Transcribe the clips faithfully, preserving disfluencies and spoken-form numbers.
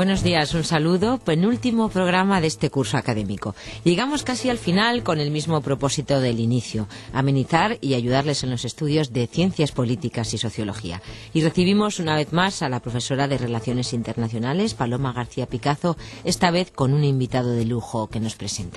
Buenos días, un saludo, penúltimo programa de este curso académico. Llegamos casi al final con el mismo propósito del inicio, amenizar y ayudarles en los estudios de Ciencias Políticas y Sociología. Y recibimos una vez más a la profesora de Relaciones Internacionales, Paloma García Picazo, esta vez con un invitado de lujo que nos presenta.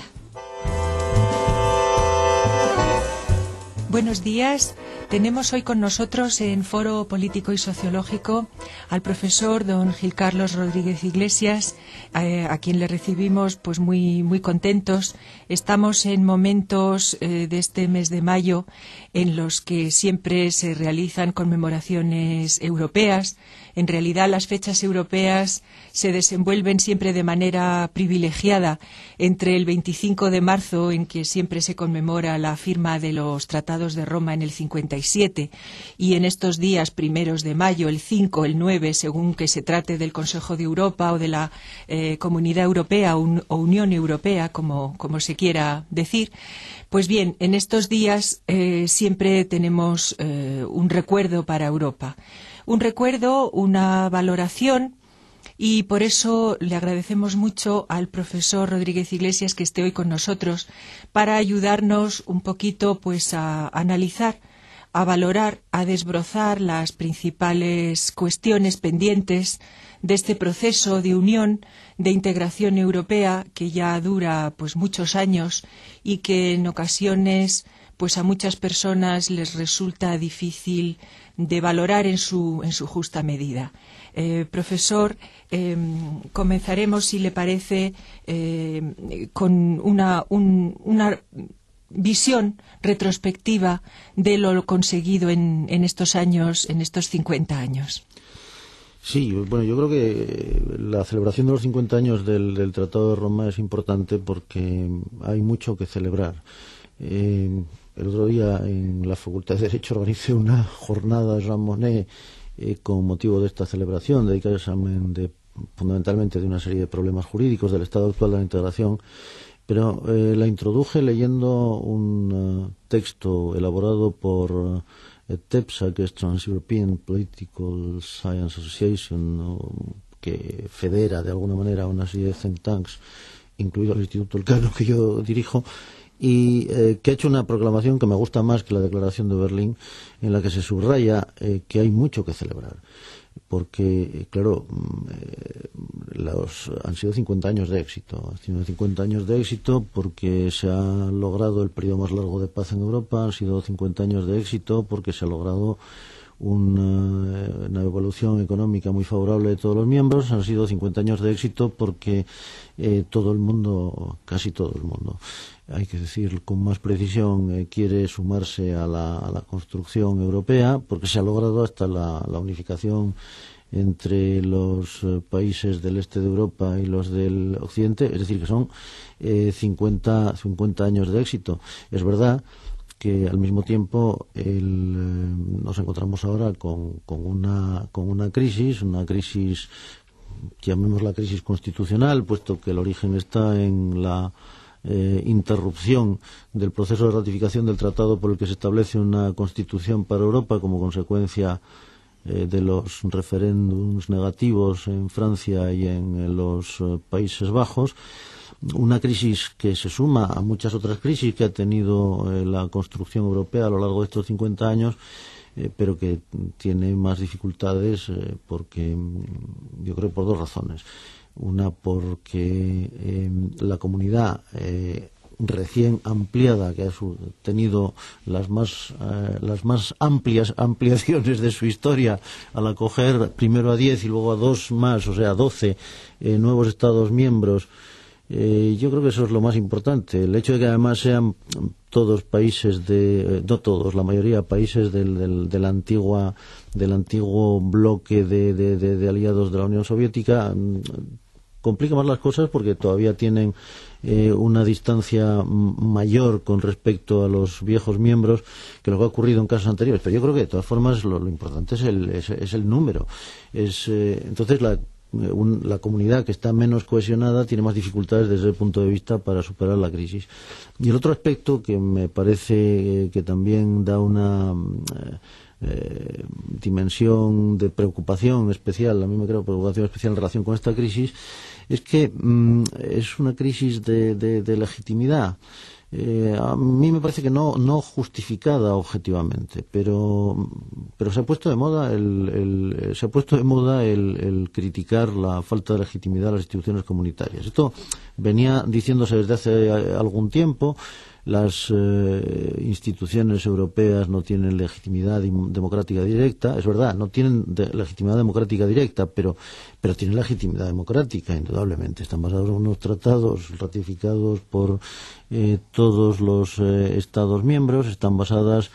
Buenos días. Tenemos hoy con nosotros en Foro Político y Sociológico al profesor don Gil Carlos Rodríguez Iglesias, eh, a quien le recibimos pues muy muy contentos. Estamos en momentos eh, de este mes de mayo en los que siempre se realizan conmemoraciones europeas. En realidad las fechas europeas se desenvuelven siempre de manera privilegiada entre el veinticinco de marzo, en que siempre se conmemora la firma de los Tratados de Roma en el cincuenta y siete, y en estos días primeros de mayo, el cinco, el nueve, según que se trate del Consejo de Europa o de la eh, Comunidad Europea un, o Unión Europea, como, como se quiera decir. Pues bien, en estos días eh, siempre tenemos eh, un recuerdo para Europa. Un recuerdo, una valoración, y por eso le agradecemos mucho al profesor Rodríguez Iglesias que esté hoy con nosotros para ayudarnos un poquito pues a analizar, a valorar, a desbrozar las principales cuestiones pendientes de este proceso de unión, de integración europea que ya dura pues muchos años y que en ocasiones pues a muchas personas les resulta difícil de valorar en su, en su justa medida. Eh, profesor, eh, comenzaremos, si le parece, eh, con una, un, una visión retrospectiva de lo conseguido en, en estos años, en estos cincuenta años. Sí, bueno, yo creo que la celebración de los cincuenta años del, del Tratado de Roma es importante porque hay mucho que celebrar. Eh, el otro día en la Facultad de Derecho organicé una jornada Jean Monnet eh, con motivo de esta celebración, dedicada al examen de, fundamentalmente de una serie de problemas jurídicos del estado actual de la integración, pero eh, la introduje leyendo un uh, texto elaborado por uh, TEPSA, que es Trans-European Political Science Association, ¿no?, que federa de alguna manera una serie de think tanks, incluido el Instituto Elcano que yo dirijo, y eh, que ha hecho una proclamación que me gusta más que la Declaración de Berlín, en la que se subraya eh, que hay mucho que celebrar, porque, claro, eh, los, han sido cincuenta años de éxito, han sido cincuenta años de éxito porque se ha logrado el periodo más largo de paz en Europa, han sido cincuenta años de éxito porque se ha logrado una, una evolución económica muy favorable de todos los miembros, han sido cincuenta años de éxito porque eh, todo el mundo, casi todo el mundo, hay que decir con más precisión, eh, quiere sumarse a la, a la construcción europea, porque se ha logrado hasta la, la unificación entre los eh, países del este de Europa y los del occidente, es decir, que son eh, cincuenta años de éxito. Es verdad que al mismo tiempo el, eh, nos encontramos ahora con, con, una, con una crisis, una crisis, llamémosla crisis constitucional, puesto que el origen está en la Eh, interrupción del proceso de ratificación del tratado por el que se establece una constitución para Europa como consecuencia eh, de los referéndums negativos en Francia y en, en los eh, Países Bajos, una crisis que se suma a muchas otras crisis que ha tenido eh, la construcción europea a lo largo de estos cincuenta años, eh, pero que tiene más dificultades eh, porque yo creo por dos razones. Una, porque eh, la comunidad eh, recién ampliada, que ha tenido las más eh, las más amplias ampliaciones de su historia al acoger primero a diez y luego a dos más, o sea, doce eh, nuevos Estados miembros. Eh, yo creo que eso es lo más importante. El hecho de que además sean todos países de, eh, no todos, la mayoría países del, del, de la antigua, del antiguo bloque de, de, de, de aliados de la Unión Soviética, complica más las cosas porque todavía tienen eh, una distancia mayor con respecto a los viejos miembros que lo que ha ocurrido en casos anteriores. Pero yo creo que de todas formas lo, lo importante es el, es, es el número. Es, eh, entonces la un, la comunidad que está menos cohesionada tiene más dificultades desde el punto de vista para superar la crisis. Y el otro aspecto que me parece eh, que también da una eh, eh, dimensión de preocupación especial, a mí me creo preocupación especial en relación con esta crisis, es que mmm, es una crisis de, de, de legitimidad. Eh, a mí me parece que no, no justificada objetivamente, pero, pero se ha puesto de moda el, el, se ha puesto de moda el, el criticar la falta de legitimidad de las instituciones comunitarias. Esto venía diciéndose desde hace algún tiempo. Las eh, instituciones europeas no tienen legitimidad democrática directa, es verdad, no tienen de legitimidad democrática directa, pero, pero tienen legitimidad democrática, indudablemente. Están basados en unos tratados ratificados por eh, todos los eh, Estados miembros, están basadas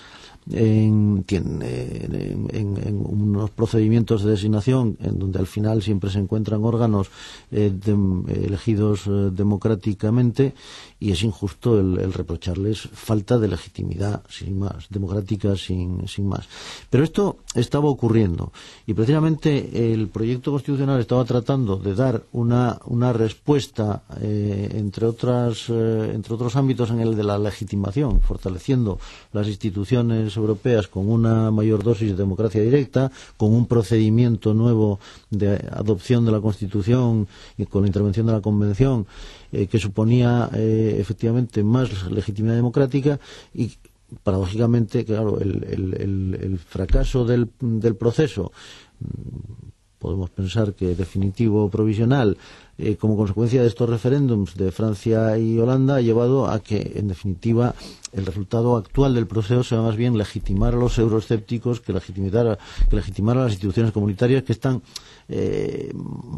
En, en, en, en unos procedimientos de designación en donde al final siempre se encuentran órganos eh, de, elegidos eh, democráticamente, y es injusto el, el reprocharles falta de legitimidad, sin más, democrática sin, sin más. Pero esto estaba ocurriendo y precisamente el proyecto constitucional estaba tratando de dar una, una respuesta eh, entre otras eh, entre otros ámbitos en el de la legitimación, fortaleciendo las instituciones europeas con una mayor dosis de democracia directa, con un procedimiento nuevo de adopción de la Constitución y con la intervención de la Convención eh, que suponía eh, efectivamente más legitimidad democrática. Y paradójicamente, claro, el, el, el, el fracaso del, del proceso, podemos pensar que definitivo o provisional, eh, como consecuencia de estos referéndums de Francia y Holanda, ha llevado a que, en definitiva, el resultado actual del proceso sea más bien legitimar a los euroescépticos que legitimar a, que legitimar a las instituciones comunitarias, que están eh,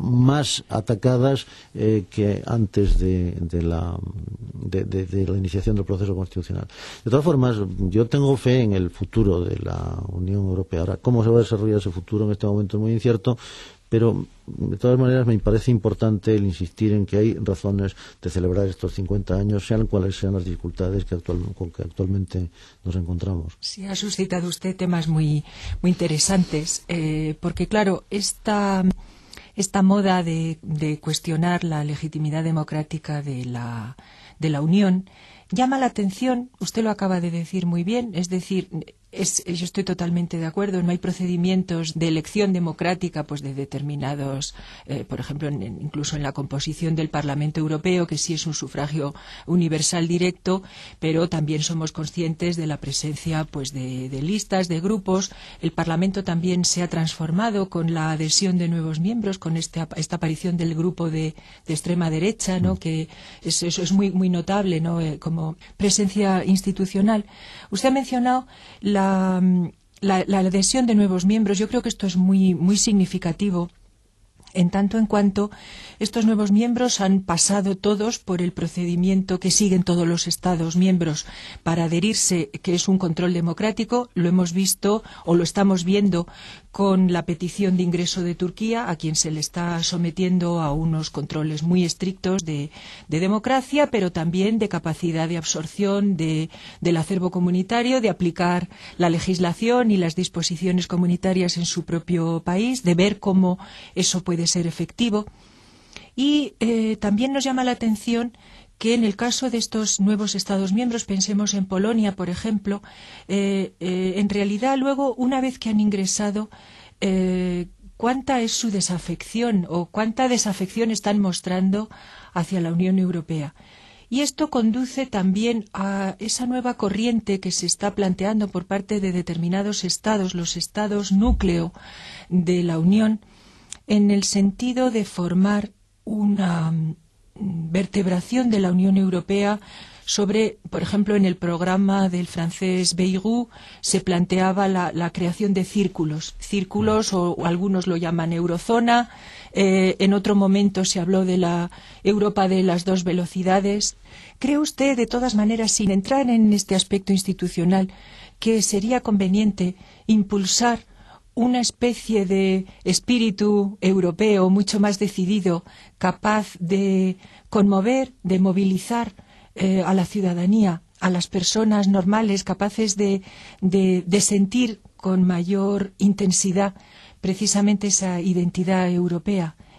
más atacadas eh, que antes de, de, la, de, de, de la iniciación del proceso constitucional. De todas formas, yo tengo fe en el futuro de la Unión Europea. Ahora, cómo se va a desarrollar ese futuro en este momento es muy incierto, pero de todas maneras me parece importante el insistir en que hay razones de celebrar estos cincuenta años, sean cuales sean las dificultades que actual, con que actualmente nos encontramos. Sí, ha suscitado usted temas muy, muy interesantes, eh, porque claro, esta, esta moda de, de cuestionar la legitimidad democrática de la, de la Unión llama la atención, usted lo acaba de decir muy bien, es decir, Es, yo estoy totalmente de acuerdo. No hay procedimientos de elección democrática, pues de determinados, eh, por ejemplo, en, incluso en la composición del Parlamento Europeo, que sí es un sufragio universal directo, pero también somos conscientes de la presencia, pues, de, de listas, de grupos. El Parlamento también se ha transformado con la adhesión de nuevos miembros, con este, esta aparición del grupo de, de extrema derecha, ¿no? Que es, eso es muy, muy notable, ¿no? Eh, como presencia institucional. Usted ha mencionado la La, la, la adhesión de nuevos miembros. Yo creo que esto es muy, muy significativo, en tanto en cuanto estos nuevos miembros han pasado todos por el procedimiento que siguen todos los Estados miembros para adherirse, que es un control democrático. Lo hemos visto o lo estamos viendo con la petición de ingreso de Turquía, a quien se le está sometiendo a unos controles muy estrictos de, de democracia, pero también de capacidad de absorción de, del acervo comunitario, de aplicar la legislación y las disposiciones comunitarias en su propio país, de ver cómo eso puede ser efectivo. Y eh, también nos llama la atención que en el caso de estos nuevos Estados miembros, pensemos en Polonia, por ejemplo, eh, eh, en realidad luego, una vez que han ingresado, eh, cuánta es su desafección o cuánta desafección están mostrando hacia la Unión Europea. Y esto conduce también a esa nueva corriente que se está planteando por parte de determinados estados, los estados núcleo de la Unión, en el sentido de formar una vertebración de la Unión Europea sobre, por ejemplo, en el programa del francés Bayrou se planteaba la, la creación de círculos, círculos o, o algunos lo llaman eurozona, eh, en otro momento se habló de la Europa de las dos velocidades. ¿Cree usted, de todas maneras, sin entrar en este aspecto institucional, que sería conveniente impulsar una especie de espíritu europeo mucho más decidido, capaz de conmover, de movilizar eh, a la ciudadanía, a las personas normales, capaces de, de, de sentir con mayor intensidad precisamente esa identidad europea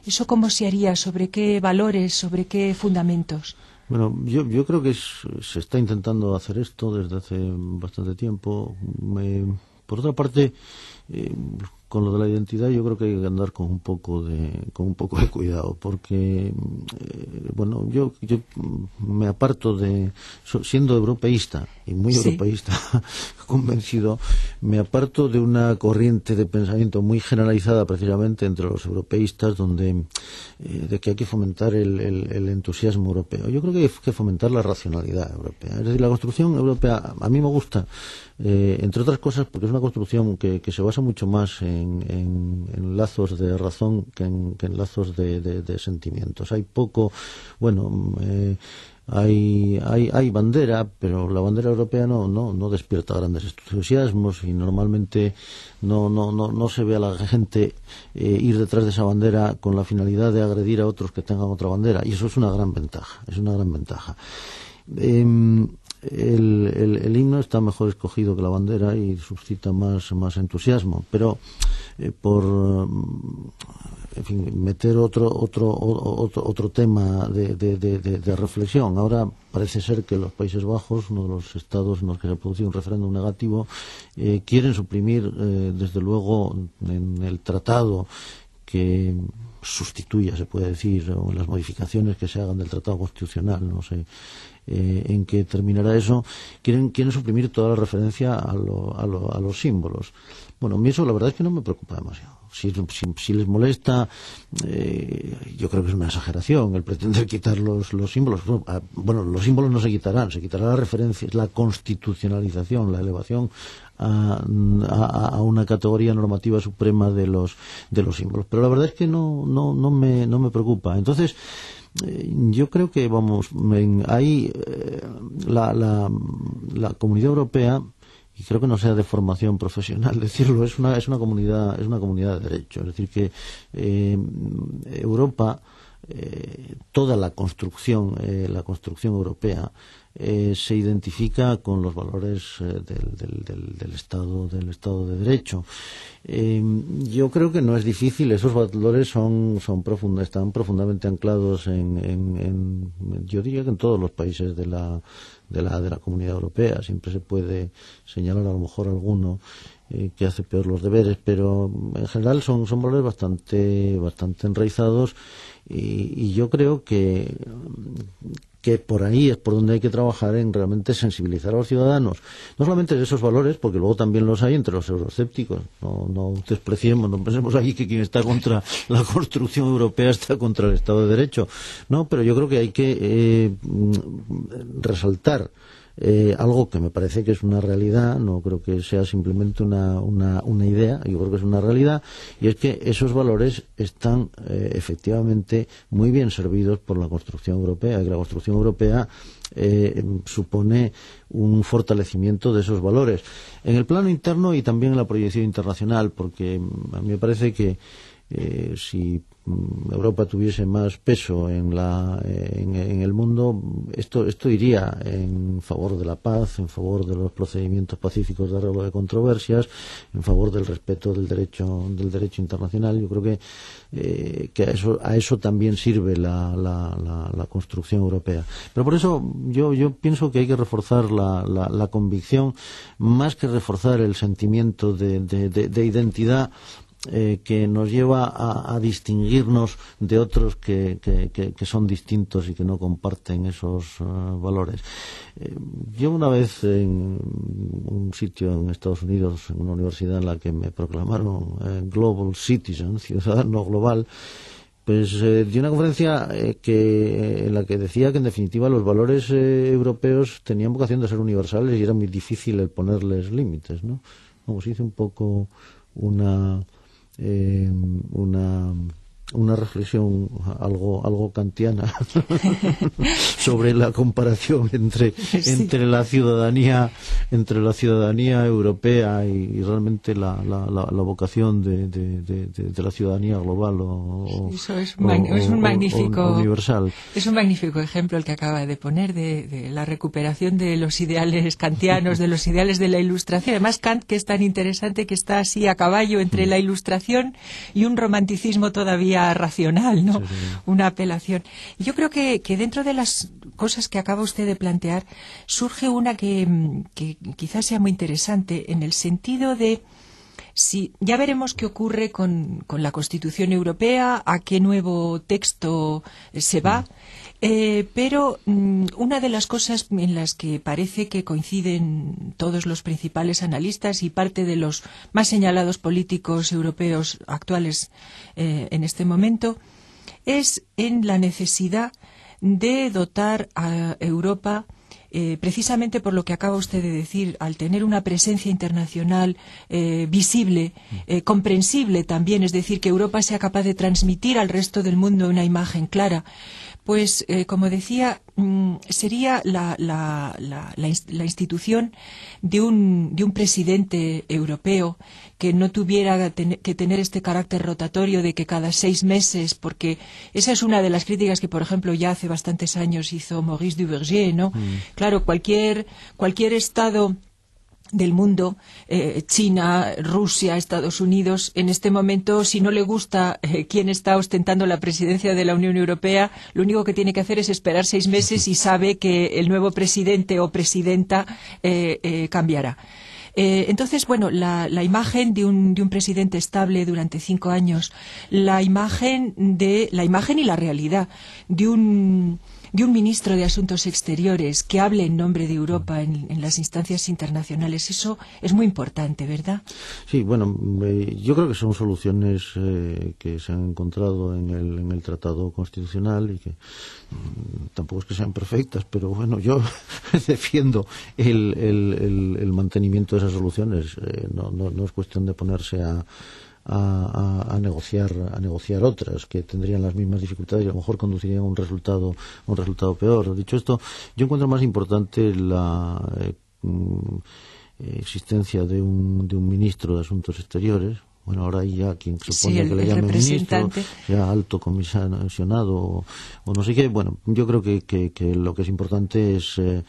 ¿Eso cómo se haría? ¿Sobre qué valores? ¿Sobre qué fundamentos? Bueno, yo, yo creo que es, se está intentando hacer esto desde hace bastante tiempo. Me, por otra parte, eh, con lo de la identidad yo creo que hay que andar con un poco de con un poco de cuidado, porque eh, bueno, yo yo me aparto de, siendo europeísta y muy sí. europeísta convencido, me aparto de una corriente de pensamiento muy generalizada precisamente entre los europeístas, donde eh, de que hay que fomentar el, el, el entusiasmo europeo. Yo creo que hay que fomentar la racionalidad europea. Es decir, la construcción europea a mí me gusta, eh, entre otras cosas porque es una construcción que, que se basa mucho más en, en, en lazos de razón que en, que en lazos de, de, de sentimientos. Hay poco, bueno, eh, Hay, hay, hay bandera, pero la bandera europea no, no, no despierta grandes entusiasmos y normalmente no, no, no, no se ve a la gente eh, ir detrás de esa bandera con la finalidad de agredir a otros que tengan otra bandera, y eso es una gran ventaja, es una gran ventaja. Eh, el, el, el himno está mejor escogido que la bandera y suscita más, más entusiasmo, pero eh, por en fin, meter otro otro otro, otro tema de, de, de, de reflexión. Ahora parece ser que los Países Bajos, uno de los estados en los que se ha producido un referéndum negativo, eh, quieren suprimir eh, desde luego en el tratado que sustituya, se puede decir, o en las modificaciones que se hagan del tratado constitucional, no sé eh, en qué terminará eso, quieren quieren suprimir toda la referencia a, lo, a, lo, a los símbolos. Bueno, a mí eso la verdad es que no me preocupa demasiado. Si, si, si les molesta, eh, yo creo que es una exageración el pretender quitar los, los símbolos. Bueno, los símbolos no se quitarán, se quitará la referencia, la constitucionalización, la elevación a, a, a una categoría normativa suprema de los de los símbolos. Pero la verdad es que no no no me no me preocupa. Entonces, eh, yo creo que vamos, en, ahí eh, la, la la Comunidad Europea, y creo que no sea de formación profesional decirlo, es una es una comunidad es una comunidad de derecho, es decir que eh, Europa, eh, toda la construcción eh, la construcción europea eh, se identifica con los valores eh, del, del, del, del Estado del Estado de Derecho. Eh, yo creo que no es difícil, esos valores son son profund, están profundamente anclados en, en, en yo diría que en todos los países de la de la de la Comunidad Europea. Siempre se puede señalar a lo mejor alguno eh, que hace peor los deberes, pero en general son son valores bastante bastante enraizados, y, y yo creo que que por ahí es por donde hay que trabajar, en realmente sensibilizar a los ciudadanos, no solamente de esos valores, porque luego también los hay entre los euroscépticos. No, no despreciemos, no pensemos aquí que quien está contra la construcción europea está contra el Estado de Derecho. No, pero yo creo que hay que eh, resaltar Eh, algo que me parece que es una realidad, no creo que sea simplemente una, una, una idea, yo creo que es una realidad, y es que esos valores están eh, efectivamente muy bien servidos por la construcción europea, y que la construcción europea eh, supone un fortalecimiento de esos valores en el plano interno y también en la proyección internacional, porque a mí me parece que eh, si Europa tuviese más peso en la en, en el mundo, esto esto iría en favor de la paz, en favor de los procedimientos pacíficos de arreglo de controversias, en favor del respeto del derecho del derecho internacional. Yo creo que eh, que a eso a eso también sirve la, la, la, la construcción europea. Pero por eso yo yo pienso que hay que reforzar la, la, la convicción, más que reforzar el sentimiento de, de, de, de identidad Eh, que nos lleva a, a distinguirnos de otros que, que, que, que son distintos y que no comparten esos uh, valores. Eh, yo una vez en un sitio en Estados Unidos, en una universidad en la que me proclamaron eh, Global Citizen, ciudadano global, pues eh, di una conferencia eh, que en la que decía que en definitiva los valores eh, europeos tenían vocación de ser universales y era muy difícil el ponerles límites, ¿no? Vamos, hice un poco una Eh, una una reflexión algo algo kantiana sobre la comparación entre sí. entre la ciudadanía entre la ciudadanía europea y, y realmente la, la, la, la vocación de, de, de, de la ciudadanía global o, Eso es un, o, es un magnífico o, o universal. Es un magnífico ejemplo el que acaba de poner de, de la recuperación de los ideales kantianos, de los ideales de la Ilustración. Además, Kant, que es tan interesante, que está así a caballo entre la Ilustración y un romanticismo todavía vía racional, ¿no? Sí, sí, sí. Una apelación. Yo creo que, que dentro de las cosas que acaba usted de plantear surge una que, que quizás sea muy interesante en el sentido de si ya veremos qué ocurre con, con la Constitución Europea, a qué nuevo texto se va. Eh, pero mmm, una de las cosas en las que parece que coinciden todos los principales analistas y parte de los más señalados políticos europeos actuales eh, en este momento es en la necesidad de dotar a Europa, eh, precisamente por lo que acaba usted de decir, al tener una presencia internacional eh, visible, eh, comprensible también, es decir, que Europa sea capaz de transmitir al resto del mundo una imagen clara. Pues, eh, como decía, mmm, sería la, la, la, la, la institución de un, de un presidente europeo que no tuviera ten, que tener este carácter rotatorio de que cada seis meses, porque esa es una de las críticas que, por ejemplo, ya hace bastantes años hizo Maurice Duverger, ¿no? Mm. Claro, cualquier, cualquier Estado del mundo, eh, China, Rusia, Estados Unidos, en este momento, si no le gusta eh, quién está ostentando la presidencia de la Unión Europea, lo único que tiene que hacer es esperar seis meses y sabe que el nuevo presidente o presidenta eh, eh, cambiará. Eh, entonces, bueno, la, la imagen de un, de un presidente estable durante cinco años, la imagen de la imagen y la realidad de un de un ministro de Asuntos Exteriores que hable en nombre de Europa en, en las instancias internacionales, eso es muy importante, ¿verdad? Sí, bueno, eh, yo creo que son soluciones eh, que se han encontrado en el, en el Tratado Constitucional y que mmm, tampoco es que sean perfectas, pero bueno, yo defiendo el, el, el, el mantenimiento de esas soluciones. Eh, no, no, no es cuestión de ponerse a A, a, a negociar a negociar otras que tendrían las mismas dificultades y a lo mejor conducirían a un resultado a un resultado peor. Dicho esto, yo encuentro más importante la eh, existencia de un de un ministro de Asuntos Exteriores. Bueno, ahora hay ya quien se supone sí, el, que le llame ministro, ya alto comisionado o, o no sé qué. Bueno, yo creo que, que, que lo que es importante es eh,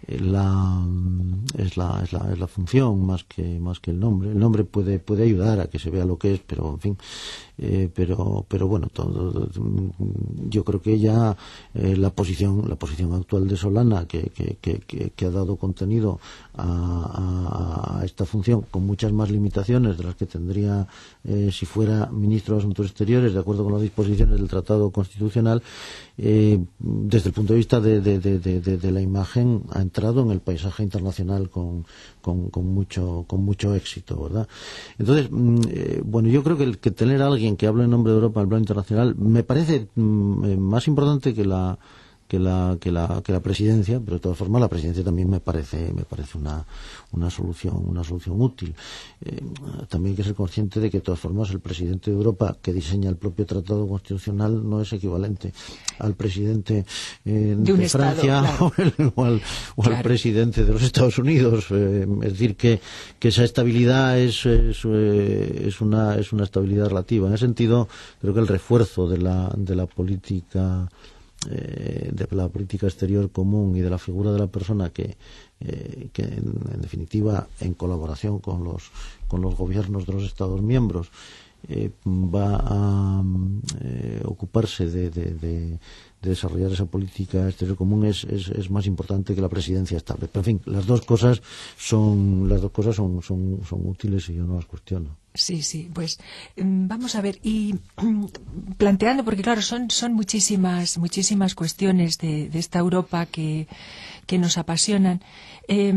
La, es la es la es la función más que más que el nombre. El nombre puede puede ayudar a que se vea lo que es, pero en fin, eh, pero pero bueno, todo, yo creo que ya eh, la posición la posición actual de Solana que que, que, que, que ha dado contenido a, a, a esta función con muchas más limitaciones de las que tendría eh, si fuera ministro de Asuntos Exteriores, de acuerdo con las disposiciones del Tratado Constitucional. Eh, desde el punto de vista de, de, de, de, de la imagen, ha entrado en el paisaje internacional con, con, con mucho con mucho éxito, ¿verdad? Entonces, eh, bueno, yo creo que, el, que tener a alguien que hable en nombre de Europa en el plano internacional me parece mm, más importante que la que la que la que la presidencia, pero de todas formas la presidencia también me parece me parece una una solución una solución útil. Eh, también hay que ser consciente de que de todas formas el presidente de Europa que diseña el propio Tratado Constitucional no es equivalente al presidente eh, de, de Francia estado, claro. o, el, o, al, o claro. al presidente de los Estados Unidos. Eh, es decir que, que esa estabilidad es es, es una es una estabilidad relativa. En ese sentido creo que el refuerzo de la de la política Eh, de la política exterior común y de la figura de la persona que, eh, que en, en definitiva en colaboración con los con los gobiernos de los Estados miembros eh, va a eh, ocuparse de, de, de, de desarrollar esa política exterior común es, es, es más importante que la presidencia estable. Pero en fin, las dos cosas son las dos cosas son, son, son útiles y yo no las cuestiono. Sí, sí, pues vamos a ver, y planteando, porque claro, son, son muchísimas, muchísimas cuestiones de, de esta Europa que, que nos apasionan. Eh,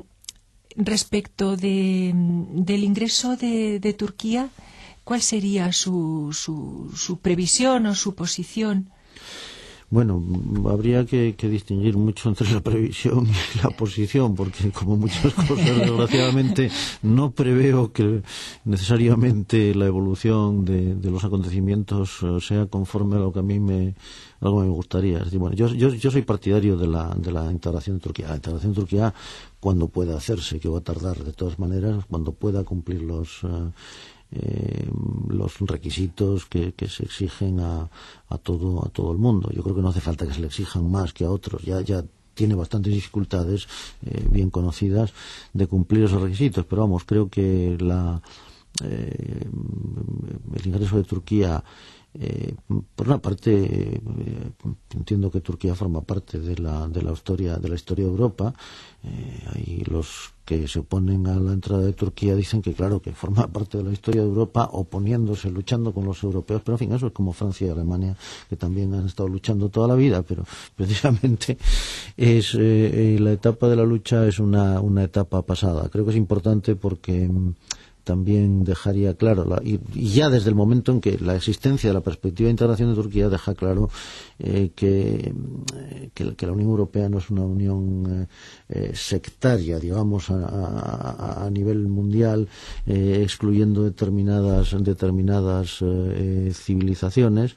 respecto de, del ingreso de, de Turquía, ¿cuál sería su, su, su previsión o su posición? Bueno, habría que, que distinguir mucho entre la previsión y la posición, porque como muchas cosas, desgraciadamente, no preveo que necesariamente la evolución de, de los acontecimientos sea conforme a lo que a mí me, algo me gustaría. Es decir, bueno, yo, yo, yo soy partidario de la, de la integración de Turquía. La integración de Turquía, cuando pueda hacerse, que va a tardar de todas maneras, cuando pueda cumplir los... Uh, Eh, los requisitos que, que se exigen a, a todo a todo el mundo. Yo creo que no hace falta que se le exijan más que a otros. Ya ya tiene bastantes dificultades eh, bien conocidas de cumplir esos requisitos. Pero vamos, creo que la eh, el ingreso de Turquía Eh, por una parte, eh, entiendo que Turquía forma parte de la, de la historia de la historia de Europa. Eh, hay los que se oponen a la entrada de Turquía dicen que claro, que forma parte de la historia de Europa, oponiéndose, luchando con los europeos, pero en fin, eso es como Francia y Alemania, que también han estado luchando toda la vida, pero precisamente es eh, la etapa de la lucha es una, una etapa pasada. Creo que es importante porque también dejaría claro, la, y, y ya desde el momento en que la existencia de la perspectiva de integración de Turquía deja claro eh, que, eh, que, que la Unión Europea no es una unión eh, eh, sectaria, digamos, a, a, a nivel mundial, eh, excluyendo determinadas, determinadas eh, civilizaciones.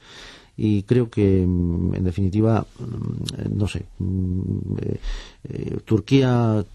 Y creo que, en definitiva, no sé, eh, eh, Turquía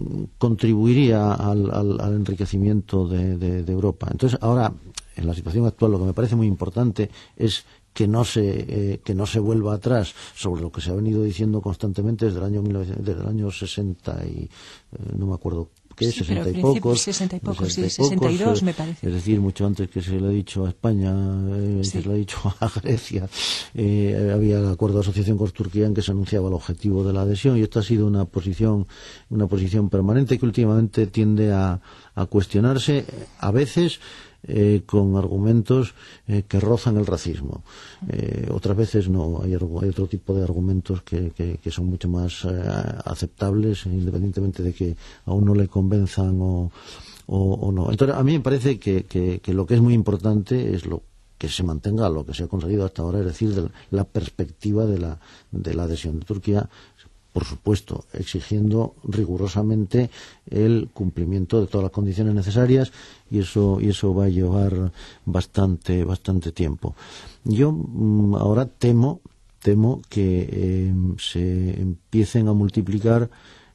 contribuiría al, al, al enriquecimiento de, de, de Europa. Entonces, ahora, en la situación actual, lo que me parece muy importante es que no se eh, que no se vuelva atrás sobre lo que se ha venido diciendo constantemente desde el año mil novecientos, desde el año sesenta y eh, no me acuerdo qué, sí, sesenta y pocos, sesenta y pocos, sesenta y sí, sesenta y dos eh, me parece. Es decir, mucho antes que se le ha dicho a España, eh, sí. que se le ha dicho a Grecia, eh, había el acuerdo de asociación con Turquía en que se anunciaba el objetivo de la adhesión, y esta ha sido una posición una posición permanente que últimamente tiende a, a cuestionarse, a veces Eh, con argumentos eh, que rozan el racismo. Eh, otras veces no, hay, hay otro tipo de argumentos que, que, que son mucho más eh, aceptables, independientemente de que a uno le convenzan o, o, o no. Entonces, a mí me parece que, que, que lo que es muy importante es lo que se mantenga lo que se ha conseguido hasta ahora, es decir, de la perspectiva de la, de la adhesión de Turquía, por supuesto, exigiendo rigurosamente el cumplimiento de todas las condiciones necesarias, y eso y eso va a llevar bastante bastante tiempo. Yo mmm, ahora temo temo que eh, se empiecen a multiplicar.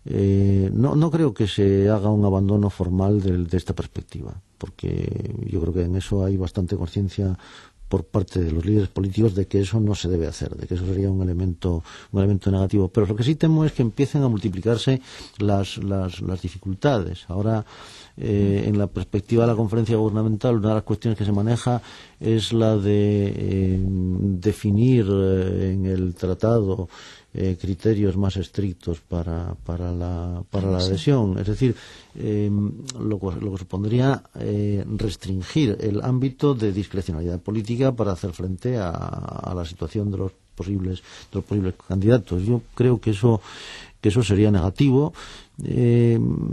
Eh, no no creo que se haga un abandono formal de, de esta perspectiva, porque yo creo que en eso hay bastante conciencia por parte de los líderes políticos de que eso no se debe hacer, de que eso sería un elemento un elemento negativo. Pero lo que sí temo es que empiecen a multiplicarse las, las, las dificultades. Ahora, eh, en la perspectiva de la conferencia gubernamental, una de las cuestiones que se maneja es la de eh, definir eh, en el tratado Eh, criterios más estrictos para, para, la, para la adhesión. Es decir, eh, lo, lo que supondría eh, restringir el ámbito de discrecionalidad política para hacer frente a, a la situación de los posibles de los posibles candidatos. Yo creo que eso que eso sería negativo. Eh,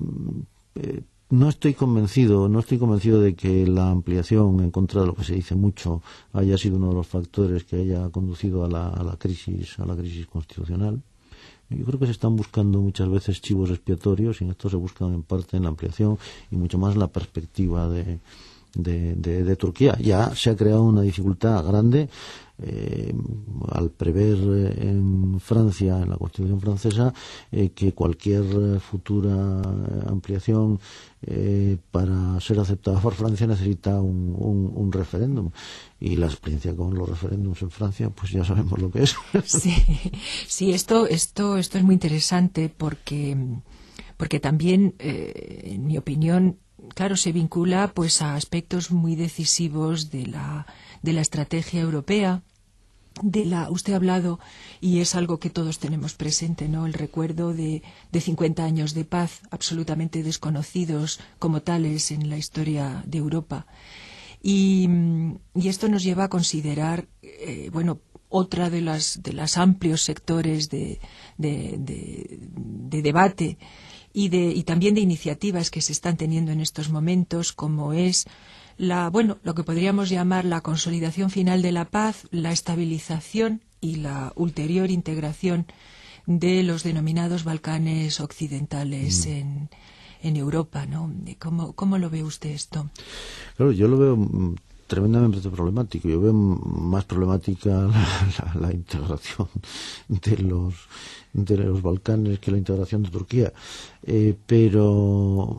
eh, No estoy convencido, no estoy convencido de que la ampliación, en contra de lo que se dice mucho, haya sido uno de los factores que haya conducido a la, a la crisis, a la crisis constitucional. Yo creo que se están buscando muchas veces chivos expiatorios, y en esto se buscan en parte en la ampliación y mucho más en la perspectiva de, de, de, de Turquía. Ya se ha creado una dificultad grande eh, al prever eh, en Francia, en la Constitución francesa, eh, que cualquier futura ampliación eh, para ser aceptada por Francia necesita un, un, un referéndum, y la experiencia con los referéndums en Francia pues ya sabemos lo que es. Sí, sí, esto esto esto es muy interesante porque porque también eh, en mi opinión, claro, se vincula pues a aspectos muy decisivos de la de la estrategia europea. De la, usted ha hablado, y es algo que todos tenemos presente, ¿no?, el recuerdo de, de cincuenta años de paz absolutamente desconocidos como tales en la historia de Europa. Y, y esto nos lleva a considerar, eh, bueno, otra de las de los amplios sectores de, de, de, de debate y, de, y también de iniciativas que se están teniendo en estos momentos, como es la, bueno, lo que podríamos llamar la consolidación final de la paz, la estabilización y la ulterior integración de los denominados Balcanes occidentales mm. en, en Europa, ¿no? ¿Cómo, ¿Cómo lo ve usted esto? Claro, yo lo veo tremendamente problemático. Yo veo más problemática la, la, la integración de los de los Balcanes que la integración de Turquía, eh, pero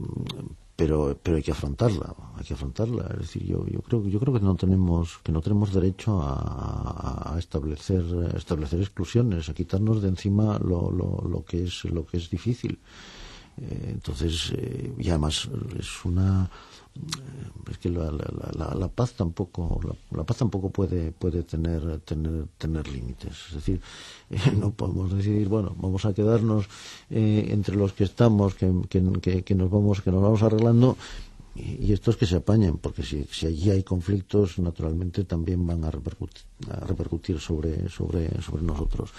pero pero hay que afrontarla, hay que afrontarla. Es decir, yo yo creo yo creo que no tenemos que no tenemos derecho a, a establecer a establecer exclusiones, a quitarnos de encima lo, lo, lo que es lo que es difícil. Eh, entonces, eh, y además es una... es que la, la, la, la paz tampoco la, la paz tampoco puede puede tener tener tener límites. Es decir, eh, no podemos decidir, bueno, vamos a quedarnos eh, entre los que estamos, que, que, que nos vamos que nos vamos arreglando, y, y estos que se apañen, porque si, si allí hay conflictos, naturalmente también van a repercutir, a repercutir sobre sobre sobre nosotros.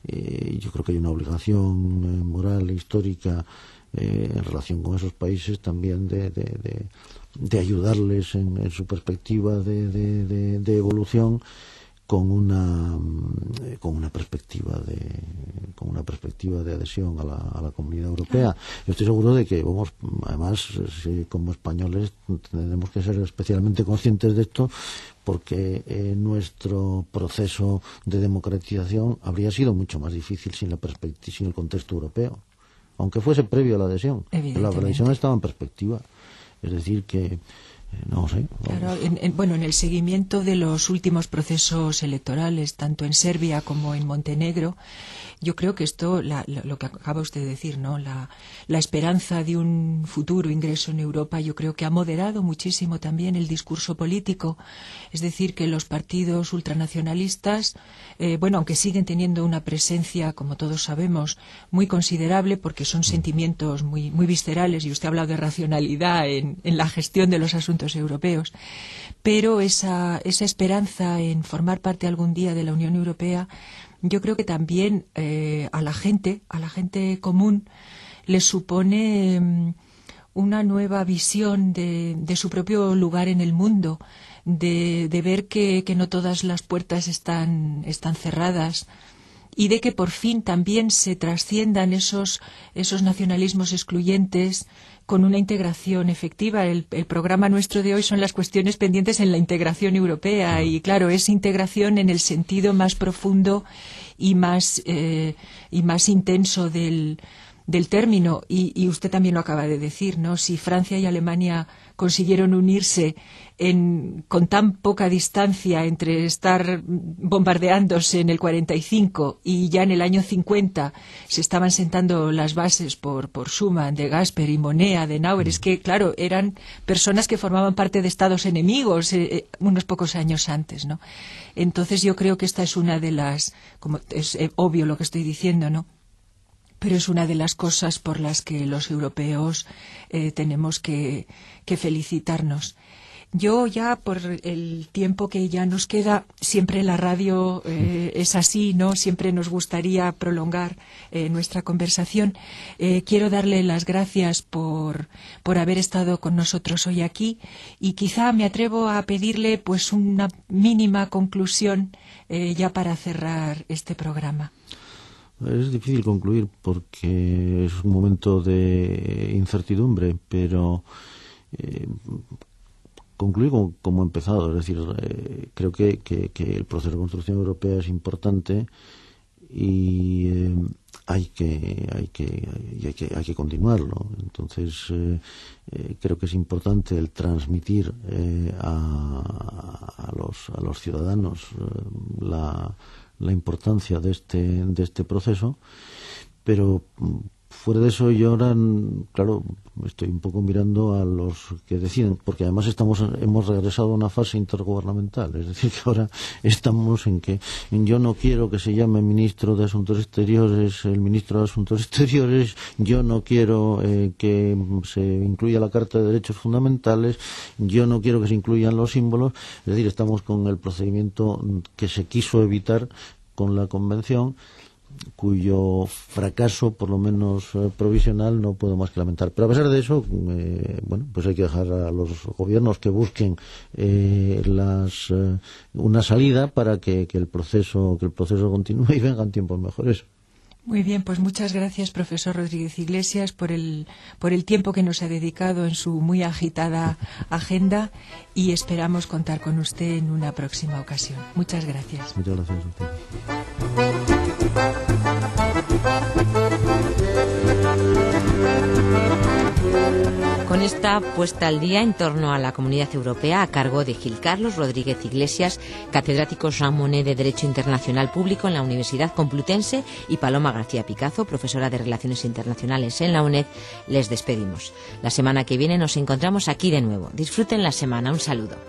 Eh, yo creo que hay una obligación eh, moral e histórica Eh, en relación con esos países también de, de, de, de ayudarles en, en su perspectiva de, de, de, de evolución con una eh, con una perspectiva de con una perspectiva de adhesión a la, a la Comunidad Europea. Yo estoy seguro de que vamos, además, si, como españoles tenemos que ser especialmente conscientes de esto, porque eh, nuestro proceso de democratización habría sido mucho más difícil sin la perspectiva, sin el contexto europeo, aunque fuese previo a la adhesión. La adhesión estaba en perspectiva. Es decir, que, eh, no sé. Claro, en, en, bueno, en el seguimiento de los últimos procesos electorales, tanto en Serbia como en Montenegro, yo creo que esto, la, la, lo que acaba usted de decir, ¿no? La, la esperanza de un futuro ingreso en Europa, yo creo que ha moderado muchísimo también el discurso político. Es decir, que los partidos ultranacionalistas, eh, bueno, aunque siguen teniendo una presencia, como todos sabemos, muy considerable, porque son sentimientos muy, muy viscerales, y usted ha hablado de racionalidad en, en la gestión de los asuntos europeos, pero esa, esa esperanza en formar parte algún día de la Unión Europea, yo creo que también eh, a la gente, a la gente común, les supone eh, una nueva visión de, de su propio lugar en el mundo, de, de ver que, que no todas las puertas están, están cerradas, y de que por fin también se trasciendan esos, esos nacionalismos excluyentes con una integración efectiva. El, el programa nuestro de hoy son las cuestiones pendientes en la integración europea, y claro, es integración en el sentido más profundo y más, eh, y más intenso del, del término, y, y usted también lo acaba de decir, ¿no? Si Francia y Alemania consiguieron unirse en, con tan poca distancia entre estar bombardeándose en el cuarenta y cinco y ya en el año cincuenta se estaban sentando las bases por, por Schuman, de Gasper y Monnet, Adenauer, es que, claro, eran personas que formaban parte de estados enemigos eh, unos pocos años antes, ¿no? Entonces yo creo que esta es una de las, como es eh, obvio lo que estoy diciendo, ¿no? Pero es una de las cosas por las que los europeos eh, tenemos que, que felicitarnos. Yo ya, por el tiempo que ya nos queda, siempre la radio eh, es así, ¿no? Siempre nos gustaría prolongar eh, nuestra conversación. Eh, quiero darle las gracias por, por haber estado con nosotros hoy aquí, y quizá me atrevo a pedirle pues una mínima conclusión eh, ya para cerrar este programa. Es difícil concluir porque es un momento de incertidumbre, pero eh, concluir como, como he empezado. Es decir, eh, creo que, que, que el proceso de construcción europea es importante, y eh, hay que hay que hay que hay que continuarlo. Entonces eh, eh, creo que es importante el transmitir eh, a, a los a los ciudadanos eh, la la importancia de este de este proceso, pero fuera de eso yo ahora, claro, estoy un poco mirando a los que deciden, porque además estamos hemos regresado a una fase intergubernamental, es decir, que ahora estamos en que en yo no quiero que se llame ministro de Asuntos Exteriores el ministro de Asuntos Exteriores, yo no quiero eh, que se incluya la Carta de Derechos Fundamentales, yo no quiero que se incluyan los símbolos. Es decir, estamos con el procedimiento que se quiso evitar con la Convención, cuyo fracaso, por lo menos eh, provisional, no puedo más que lamentar. Pero a pesar de eso, eh, bueno, pues hay que dejar a los gobiernos que busquen eh, las, eh, una salida para que, que el proceso que el proceso continúe y vengan tiempos mejores. Muy bien, pues muchas gracias, profesor Rodríguez Iglesias, por el, por el tiempo que nos ha dedicado en su muy agitada agenda, y esperamos contar con usted en una próxima ocasión. Muchas gracias. Muchas gracias a usted. Con esta puesta al día en torno a la Comunidad Europea a cargo de Gil Carlos Rodríguez Iglesias, catedrático Jean Monnet de Derecho Internacional Público en la Universidad Complutense, y Paloma García Picazo, profesora de Relaciones Internacionales en la UNED, les despedimos. La semana que viene nos encontramos aquí de nuevo. Disfruten la semana. Un saludo.